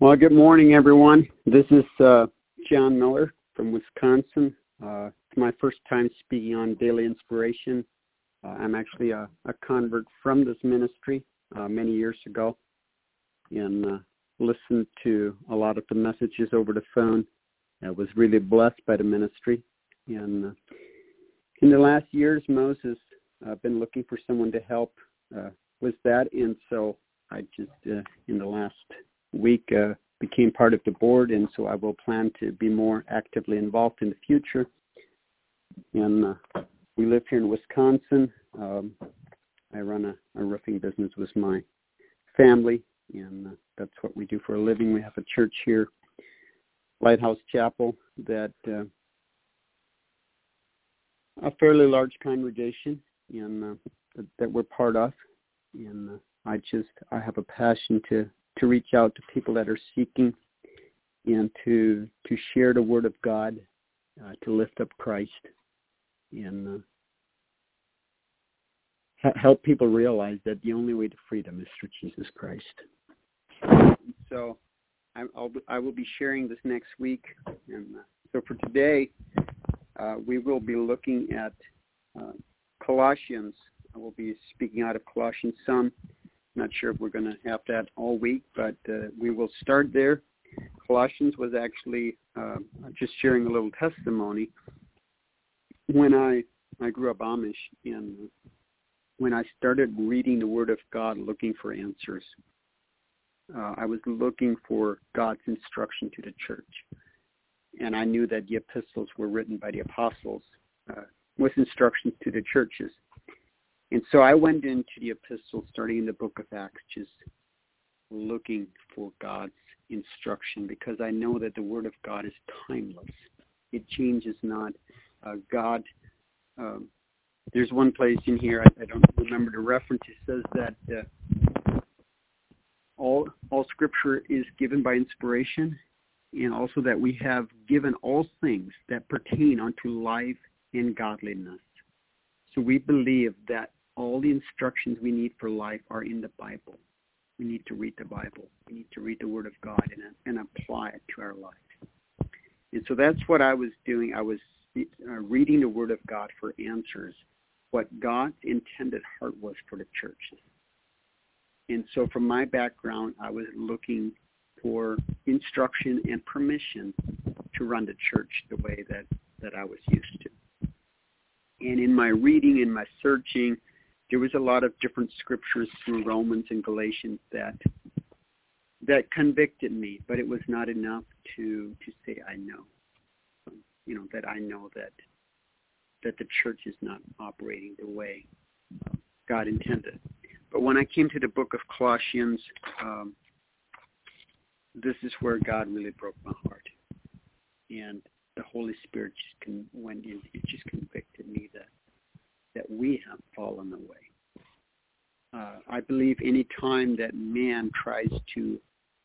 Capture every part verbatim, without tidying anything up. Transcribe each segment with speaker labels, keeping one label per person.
Speaker 1: Well, good morning, everyone. This is uh, John Miller from Wisconsin. Uh, it's my first time speaking on Daily Inspiration. Uh, I'm actually a, a convert from this ministry uh, many years ago, and uh, listened to a lot of the messages over the phone. I was really blessed by the ministry. And uh, in the last years, Moses, I've uh, been looking for someone to help uh, with that, and so I just, uh, in the last week, uh, became part of the board, and so I will plan to be more actively involved in the future. And uh, we live here in Wisconsin. Um, I run a, a roofing business with my family, and uh, that's what we do for a living. We have a church here, Lighthouse Chapel, that uh, a fairly large congregation, and uh, that, that we're part of. And uh, I just I have a passion to. to reach out to people that are seeking and to to share the Word of God, uh, to lift up Christ, and uh, ha- help people realize that the only way to freedom is through Jesus Christ. So I, I'll, I will be sharing this next week. And uh, so for today, uh, we will be looking at uh, Colossians. I will be speaking out of Colossians some. Not sure if we're going to have that all week, but uh, we will start there. Colossians was actually uh, just sharing a little testimony. When I, I grew up Amish, and when I started reading the Word of God, looking for answers, uh, I was looking for God's instruction to the church. And I knew that the epistles were written by the apostles uh, with instructions to the churches. And so I went into the epistles, starting in the book of Acts, just looking for God's instruction, because I know that the Word of God is timeless. It changes not. Uh, God, um, there's one place in here, I, I don't remember the reference, it says that uh, all, all Scripture is given by inspiration, and also that we have given all things that pertain unto life and godliness. So we believe that all the instructions we need for life are in the Bible. We need to read the Bible. We need to read the Word of God and, and apply it to our life. And so that's what I was doing. I was uh, reading the Word of God for answers, what God's intended heart was for the churches. And so from my background, I was looking for instruction and permission to run the church the way that, that I was used to. And in my reading and my searching, there was a lot of different scriptures through Romans and Galatians that that convicted me, but it was not enough to to say I know, you know, that I know that that the church is not operating the way God intended. But when I came to the book of Colossians, um, this is where God really broke my heart, and the Holy Spirit just con- went in. It just convicted me that that we have fallen away. Uh, I believe any time that man tries to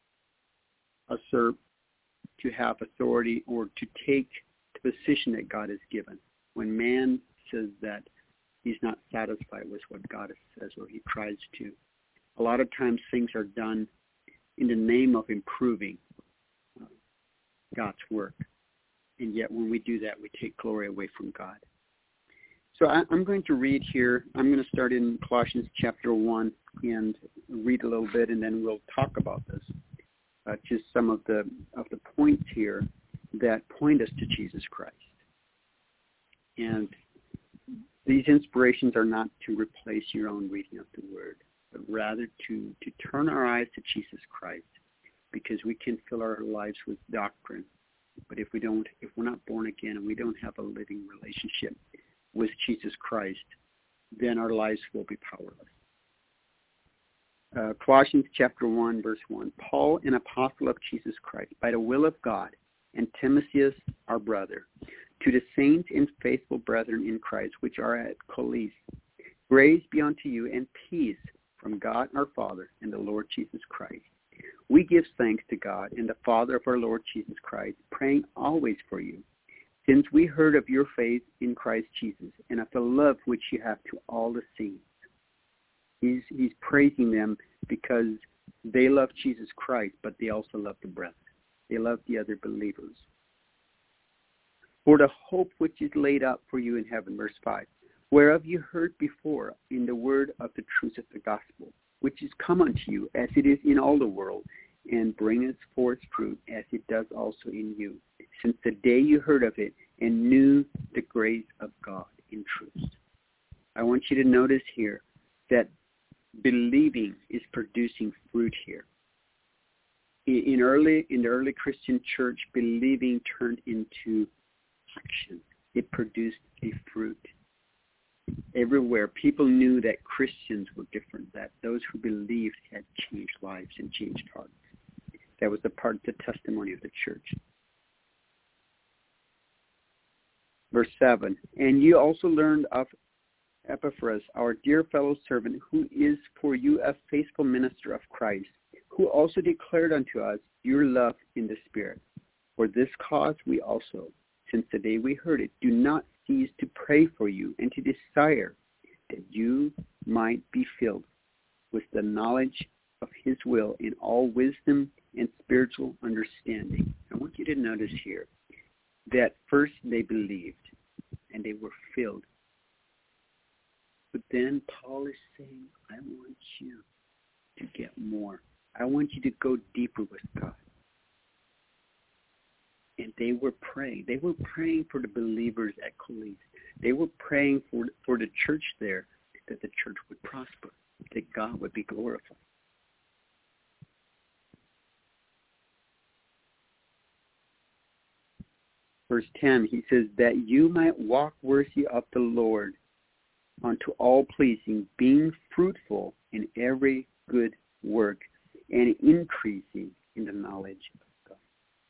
Speaker 1: assert, to have authority, or to take the position that God has given, when man says that he's not satisfied with what God says, or he tries to, a lot of times things are done in the name of improving uh, God's work. And yet when we do that, we take glory away from God. So I, I'm going to read here. I'm going to start in Colossians chapter one and read a little bit, and then we'll talk about this. Uh, just some of the of the points here that point us to Jesus Christ. And these inspirations are not to replace your own reading of the Word, but rather to, to turn our eyes to Jesus Christ, because we can fill our lives with doctrine. But if we don't, if we're not born again and we don't have a living relationship with Jesus Christ, then our lives will be powerless. Uh, Colossians chapter one, verse one. Paul, an apostle of Jesus Christ, by the will of God, and Timotheus, our brother, to the saints and faithful brethren in Christ, which are at Colossae, grace be unto you and peace from God our Father and the Lord Jesus Christ. We give thanks to God and the Father of our Lord Jesus Christ, praying always for you, since we heard of your faith in Christ Jesus and of the love which you have to all the saints. He's, he's praising them because They love Jesus Christ, but they also love the brethren. They love the other believers. For the hope which is laid up for you in heaven, verse five, whereof you heard before in the word of the truth of the gospel, which is come unto you, as it is in all the world, and bringeth forth fruit, as it does also in you, since the day you heard of it, and knew the grace of God in truth. I want you to notice here that believing is producing fruit here. In early, in the early Christian church, believing turned into action. It produced a fruit. Everywhere, people knew that Christians were different, that those who believed had changed lives and changed hearts. That was a part of the testimony of the church. Verse seven, and you also learned of Epaphras, our dear fellow servant, who is for you a faithful minister of Christ, who also declared unto us your love in the Spirit. For this cause we also, since the day we heard it, do not cease to pray for you and to desire that you might be filled with the knowledge of his will in all wisdom and spiritual understanding. I want you to notice here that first they believed and they were filled. But then Paul is saying, I want you to get more. I want you to go deeper with God. And they were praying. They were praying for the believers at Colise. They were praying for, for the church there, that the church would prosper, that God would be glorified. Verse ten, he says, that you might walk worthy of the Lord unto all pleasing, being fruitful in every good work, and increasing in the knowledge of God.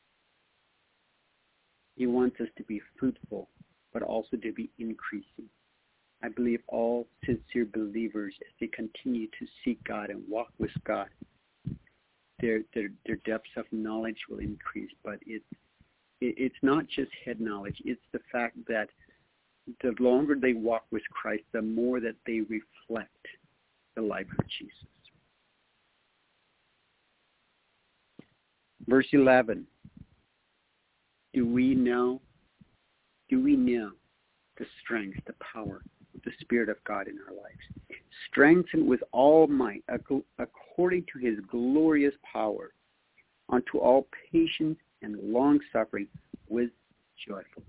Speaker 1: He wants us to be fruitful, but also to be increasing. I believe all sincere believers, as they continue to seek God and walk with God, their their, their depths of knowledge will increase. But it's it, it's not just head knowledge. It's the fact that the longer they walk with Christ, the more that they reflect the life of Jesus. Verse eleven. Do we know, do we know the strength, the power of the Spirit of God in our lives? Strengthened with all might, according to his glorious power, unto all patience and long-suffering with joyfulness.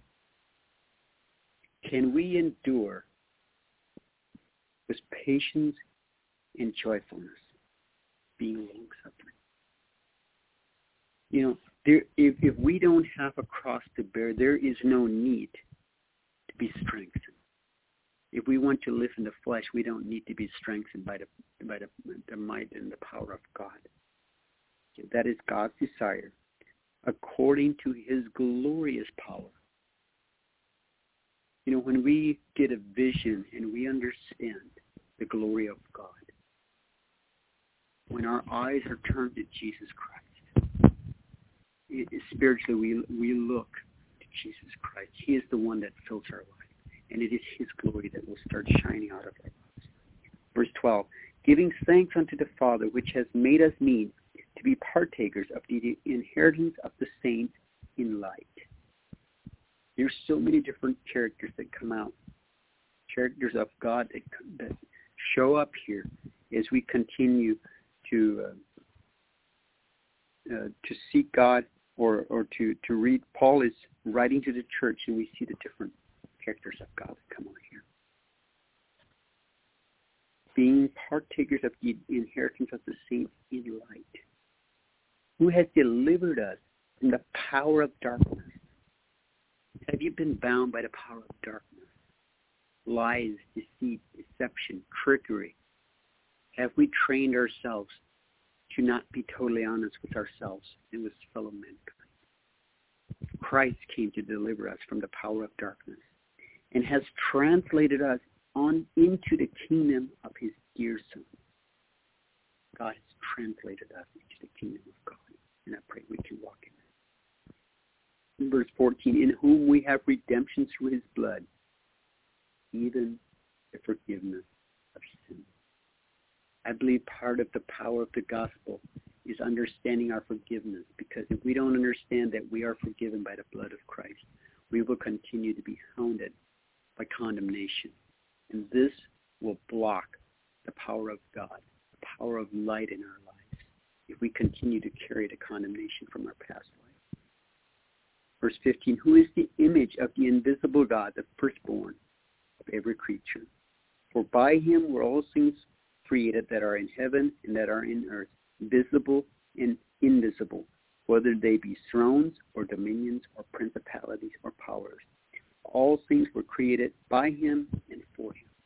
Speaker 1: Can we endure with patience and joyfulness, being long-suffering? You know, there, if, if we don't have a cross to bear, there is no need to be strengthened. If we want to live in the flesh, we don't need to be strengthened by the by the, the might and the power of God. That is God's desire, according to his glorious power. You know, when we get a vision and we understand the glory of God, when our eyes are turned to Jesus Christ, it, spiritually we we look to Jesus Christ. He is the one that fills our life, and it is his glory that will start shining out of our lives. Verse twelve, giving thanks unto the Father, which has made us meet to be partakers of the inheritance of the saints in light. There's so many different characters that come out, characters of God that, that show up here as we continue to uh, uh, to seek God, or or to, to read. Paul is writing to the church, and we see the different characters of God that come out here. Being partakers of the inheritance of the saints in light, who has delivered us from the power of darkness. Have you been bound by the power of darkness? Lies, deceit, deception, trickery. Have we trained ourselves to not be totally honest with ourselves and with fellow mankind? Christ came to deliver us from the power of darkness and has translated us on into the kingdom of his dear Son. God has translated us into the kingdom of God, and I pray we can walk in it. In verse fourteen, in whom we have redemption through his blood, even the forgiveness of sin. I believe part of the power of the gospel is understanding our forgiveness, because if we don't understand that we are forgiven by the blood of Christ, we will continue to be hounded by condemnation. And this will block the power of God, the power of light in our lives, if we continue to carry the condemnation from our past life. Verse fifteen, who is the image of the invisible God, the firstborn of every creature? For by him were all things created that are in heaven and that are in earth, visible and invisible, whether they be thrones or dominions or principalities or powers. All things were created by him and for him.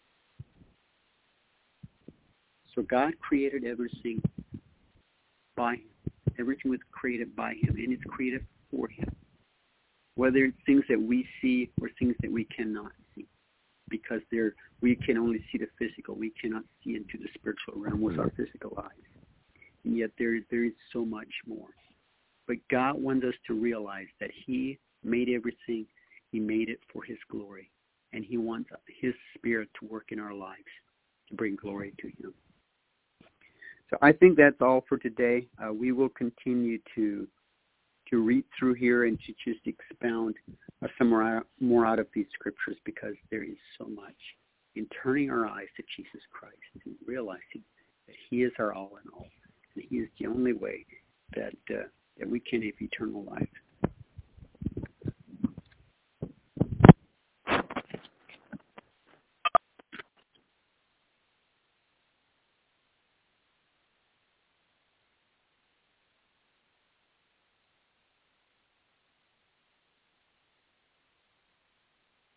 Speaker 1: So God created everything by him. Everything was created by him, and it's created for him. Whether it's things that we see or things that we cannot see, because they're, we can only see the physical. We cannot see into the spiritual realm with our physical eyes. And yet there, there is so much more. But God wants us to realize that he made everything. He made it for his glory. And he wants his Spirit to work in our lives to bring glory to him. So I think that's all for today. Uh, we will continue to to read through here and to just expound uh, some more, more out of these scriptures, because there is so much in turning our eyes to Jesus Christ and realizing that he is our all in all. And he is the only way that uh, that we can have eternal life.